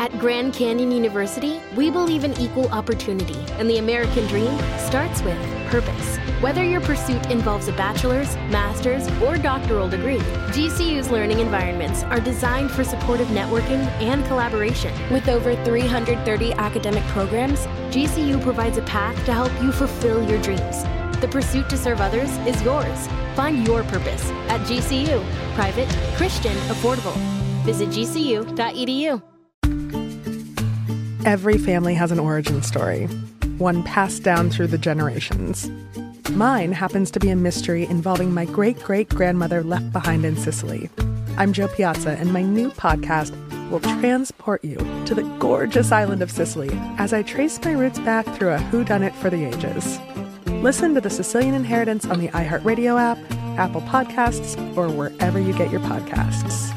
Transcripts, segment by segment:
At Grand Canyon University, we believe in equal opportunity, and the American dream starts with purpose. Whether your pursuit involves a bachelor's, master's, or doctoral degree, GCU's learning environments are designed for supportive networking and collaboration. With over 330 academic programs, GCU provides a path to help you fulfill your dreams. The pursuit to serve others is yours. Find your purpose at GCU. Private, Christian, affordable. Visit gcu.edu. Every family has an origin story, one passed down through the generations. Mine happens to be a mystery involving my great-great-grandmother left behind in Sicily. I'm Jo Piazza, and my new podcast will transport you to the gorgeous island of Sicily as I trace my roots back through a whodunit for the ages. Listen to The Sicilian Inheritance on the iHeartRadio app, Apple Podcasts, or wherever you get your podcasts.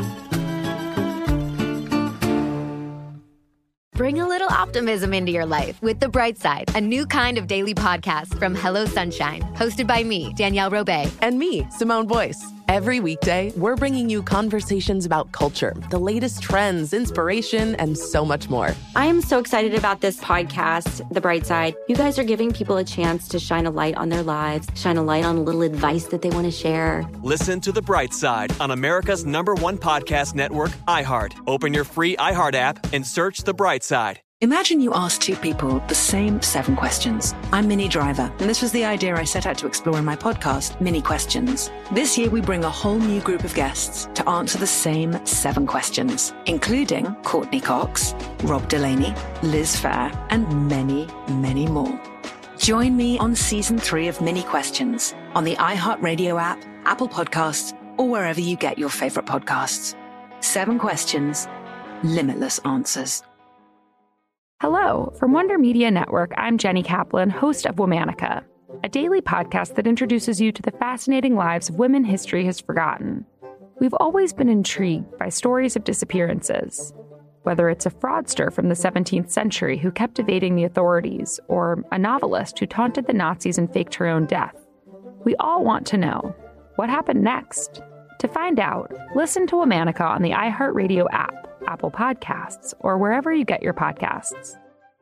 Bring a little optimism into your life with The Bright Side, a new kind of daily podcast from Hello Sunshine, hosted by me, Danielle Robay. And me, Simone Boyce. Every weekday, we're bringing you conversations about culture, the latest trends, inspiration, and so much more. I am so excited about this podcast, The Bright Side. You guys are giving people a chance to shine a light on their lives, shine a light on a little advice that they want to share. Listen to The Bright Side on America's #1 podcast network, iHeart. Open your free iHeart app and search The Bright Side. Imagine you ask two people the same 7 questions. I'm Minnie Driver, and this was the idea I set out to explore in my podcast, Minnie Questions. This year, we bring a whole new group of guests to answer the same 7 questions, including Courtney Cox, Rob Delaney, Liz Phair, and many, many more. Join me on Season 3 of Minnie Questions on the iHeartRadio app, Apple Podcasts, or wherever you get your favorite podcasts. 7 questions, limitless answers. Hello, from Wonder Media Network, I'm Jenny Kaplan, host of Womanica, a daily podcast that introduces you to the fascinating lives of women history has forgotten. We've always been intrigued by stories of disappearances, whether it's a fraudster from the 17th century who kept evading the authorities, or a novelist who taunted the Nazis and faked her own death. We all want to know, what happened next? To find out, listen to Womanica on the iHeartRadio app, Apple Podcasts, or wherever you get your podcasts.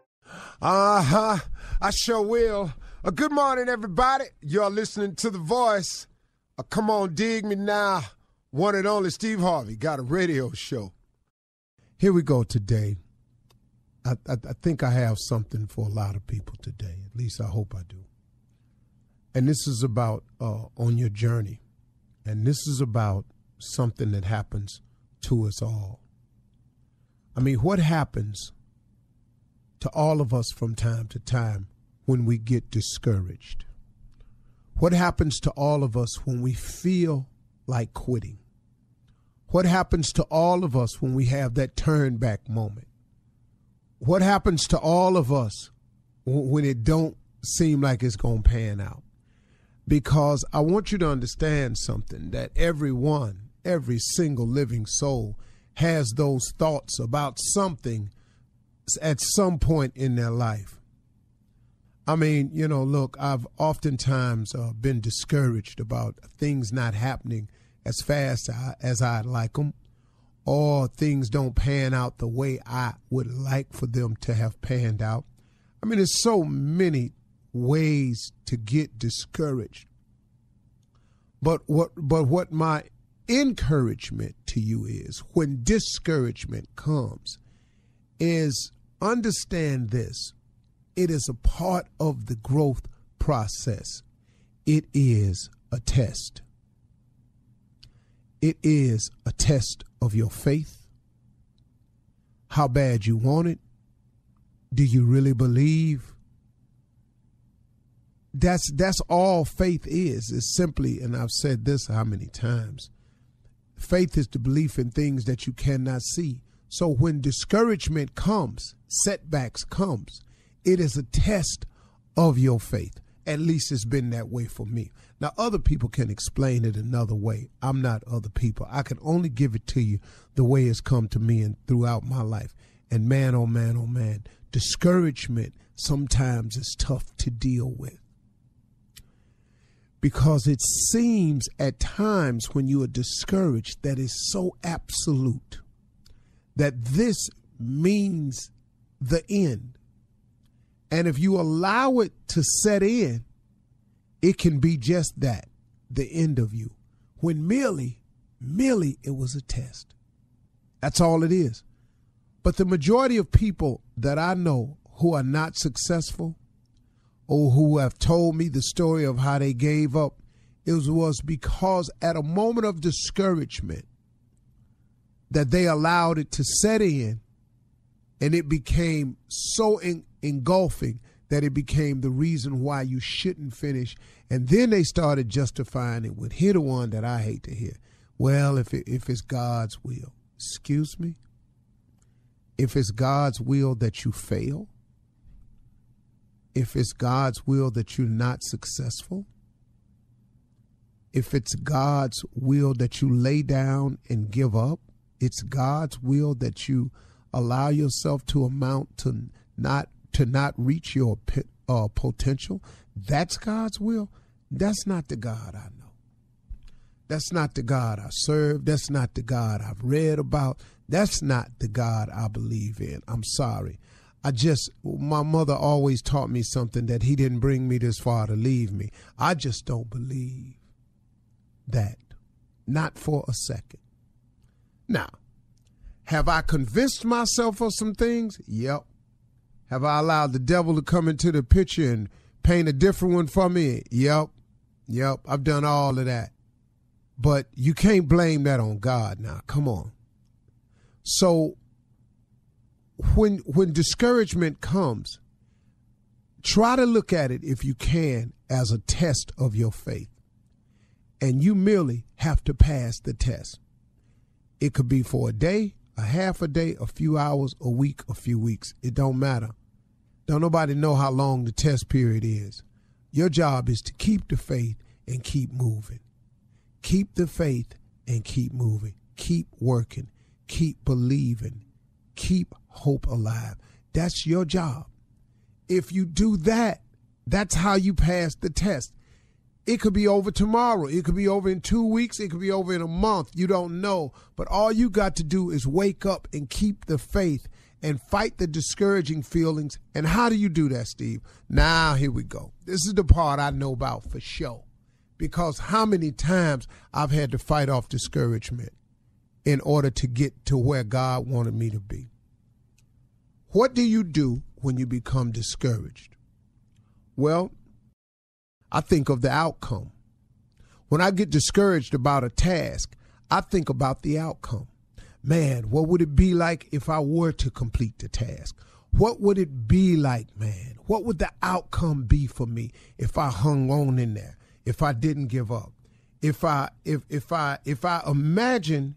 I sure will. Good morning, everybody. You're listening to The Voice. Come on, dig me now. One and only Steve Harvey got a radio show. Here we go today. I think I have something for a lot of people today. At least I hope I do. And this is about on your journey. And this is about something that happens to us all. I mean, what happens to all of us from time to time when we get discouraged? What happens to all of us when we feel like quitting? What happens to all of us when we have that turn back moment? What happens to all of us when it don't seem like it's going to pan out? Because I want you to understand something, that every single living soul has those thoughts about something at some point in their life. I mean, look, I've oftentimes been discouraged about things not happening as fast as I'd like them, or things don't pan out the way I would like for them to have panned out. I mean, there's so many ways to get discouraged. But what my encouragement to you is, when discouragement comes, is understand this: it is a part of the growth process. It is a test. It is a test of your faith. How bad you want it? Do you really believe? That's all faith is simply, and I've said this how many times, faith is the belief in things that you cannot see. So when discouragement comes, setbacks comes, it is a test of your faith. At least it's been that way for me. Now, other people can explain it another way. I'm not other people. I can only give it to you the way it's come to me and throughout my life. And man, oh man, oh man, discouragement sometimes is tough to deal with. Because it seems at times when you are discouraged that it's so absolute, that this means the end. And if you allow it to set in, it can be just that, the end of you. When merely it was a test. That's all it is. But the majority of people that I know who are not successful or who have told me the story of how they gave up, it was because at a moment of discouragement that they allowed it to set in, and it became so engulfing that it became the reason why you shouldn't finish. And then they started justifying it with, hear the one that I hate to hear. Well, if it's God's will. Excuse me? If it's God's will that you fail, if it's God's will that you're not successful, if it's God's will that you lay down and give up, it's God's will that you allow yourself to amount to not reach your potential, that's God's will. That's not the God I know. That's not the God I serve. That's not the God I've read about. That's not the God I believe in. I'm sorry. My mother always taught me something, that he didn't bring me this far to leave me. I just don't believe that. Not for a second. Now, have I convinced myself of some things? Yep. Have I allowed the devil to come into the picture and paint a different one for me? Yep. I've done all of that. But you can't blame that on God now. Come on. So when discouragement comes, try to look at it, if you can, as a test of your faith. And you merely have to pass the test. It could be for a day, a half a day, a few hours, a week, a few weeks. It don't matter. Don't nobody know how long the test period is. Your job is to keep the faith and keep moving. Keep the faith and keep moving. Keep working. Keep believing. Keep hope alive. That's your job. If you do that, that's how you pass the test. It could be over tomorrow. It could be over in 2 weeks. It could be over in a month. You don't know. But all you got to do is wake up and keep the faith and fight the discouraging feelings. And how do you do that, Steve? Now, here we go. This is the part I know about for sure. Because how many times I've had to fight off discouragement in order to get to where God wanted me to be. What do you do when you become discouraged? Well, I think of the outcome. When I get discouraged about a task, I think about the outcome. Man, what would it be like if I were to complete the task? What would it be like, man? What would the outcome be for me if I hung on in there, if I didn't give up? If I imagine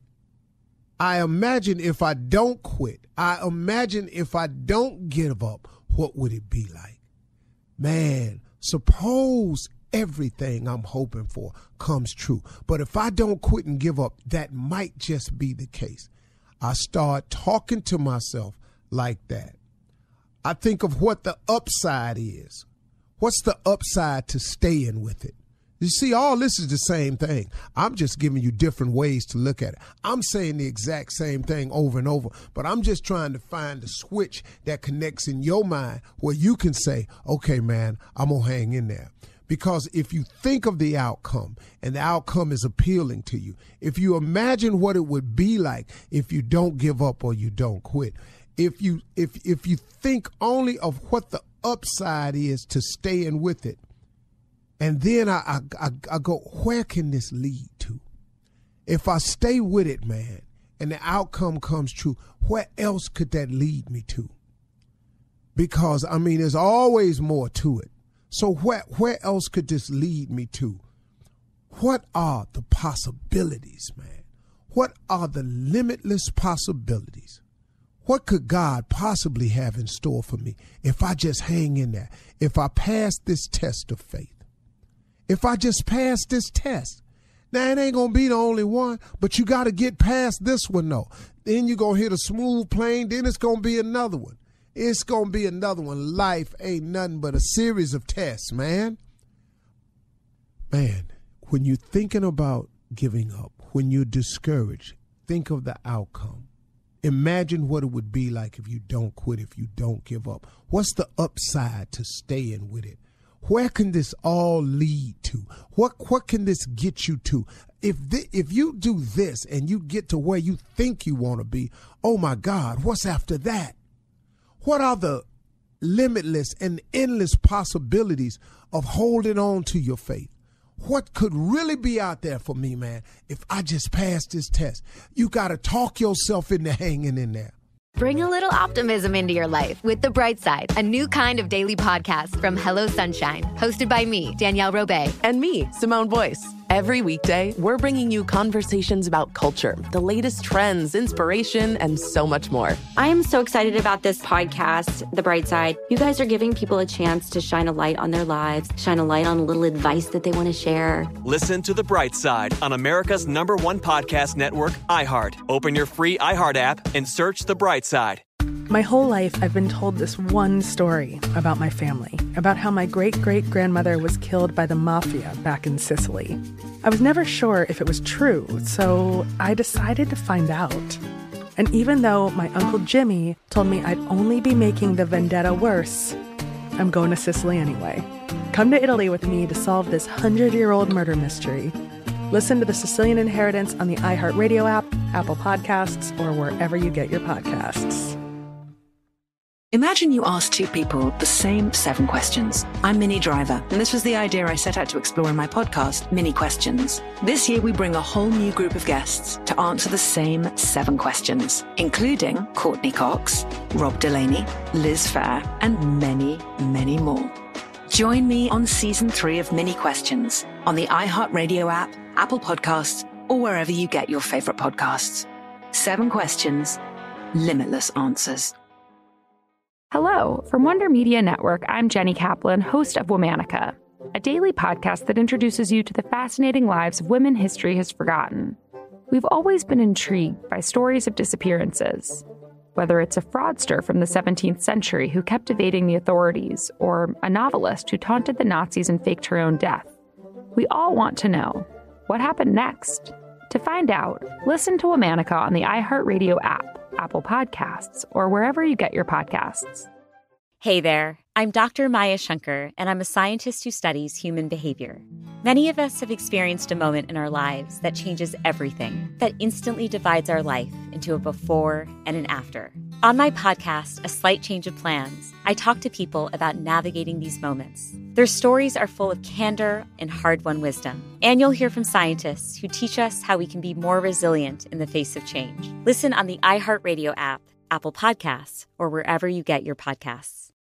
if I don't quit, I imagine if I don't give up, what would it be like? Man, suppose everything I'm hoping for comes true. But if I don't quit and give up, that might just be the case. I start talking to myself like that. I think of what the upside is. What's the upside to staying with it? You see, all this is the same thing. I'm just giving you different ways to look at it. I'm saying the exact same thing over and over, but I'm just trying to find the switch that connects in your mind where you can say, okay, man, I'm going to hang in there. Because if you think of the outcome and the outcome is appealing to you, if you imagine what it would be like if you don't give up or you don't quit, if you think only of what the upside is to staying with it, and then I go, where can this lead to? If I stay with it, man, and the outcome comes true, where else could that lead me to? Because, I mean, there's always more to it. So where else could this lead me to? What are the possibilities, man? What are the limitless possibilities? What could God possibly have in store for me if I just hang in there, if I pass this test of faith? If I just pass this test. Now, it ain't going to be the only one, but you got to get past this one, though. Then you're going to hit a smooth plane, then it's going to be another one. It's going to be another one. Life ain't nothing but a series of tests, man. Man, when you're thinking about giving up, when you're discouraged, think of the outcome. Imagine what it would be like if you don't quit, if you don't give up. What's the upside to staying with it? Where can this all lead to? What can this get you to? If you do this and you get to where you think you want to be, oh my God, what's after that? What are the limitless and endless possibilities of holding on to your faith? What could really be out there for me, man, if I just pass this test? You got to talk yourself into hanging in there. Bring a little optimism into your life with The Bright Side, a new kind of daily podcast from Hello Sunshine, hosted by me, Danielle Robay. And me, Simone Boyce. Every weekday, we're bringing you conversations about culture, the latest trends, inspiration, and so much more. I am so excited about this podcast, The Bright Side. You guys are giving people a chance to shine a light on their lives, shine a light on a little advice that they want to share. Listen to The Bright Side on America's #1 podcast network, iHeart. Open your free iHeart app and search The Bright Side. My whole life, I've been told this one story about my family, about how my great-great-grandmother was killed by the mafia back in Sicily. I was never sure if it was true, so I decided to find out. And even though my Uncle Jimmy told me I'd only be making the vendetta worse, I'm going to Sicily anyway. Come to Italy with me to solve this 100-year-old murder mystery. Listen to The Sicilian Inheritance on the iHeartRadio app, Apple Podcasts, or wherever you get your podcasts. Imagine you ask two people the same 7 questions. I'm Minnie Driver, and this was the idea I set out to explore in my podcast, Mini Questions. This year, we bring a whole new group of guests to answer the same 7 questions, including Courtney Cox, Rob Delaney, Liz Phair, and many, many more. Join me on Season 3 of Mini Questions on the iHeartRadio app, Apple Podcasts, or wherever you get your favorite podcasts. 7 questions, limitless answers. Hello, from Wonder Media Network, I'm Jenny Kaplan, host of Womanica, a daily podcast that introduces you to the fascinating lives of women history has forgotten. We've always been intrigued by stories of disappearances, whether it's a fraudster from the 17th century who kept evading the authorities, or a novelist who taunted the Nazis and faked her own death. We all want to know, what happened next? To find out, listen to Womanica on the iHeartRadio app, Apple Podcasts, or wherever you get your podcasts. Hey there, I'm Dr. Maya Shankar, and I'm a scientist who studies human behavior. Many of us have experienced a moment in our lives that changes everything, that instantly divides our life into a before and an after. On my podcast, A Slight Change of Plans, I talk to people about navigating these moments. Their stories are full of candor and hard-won wisdom. And you'll hear from scientists who teach us how we can be more resilient in the face of change. Listen on the iHeartRadio app, Apple Podcasts, or wherever you get your podcasts.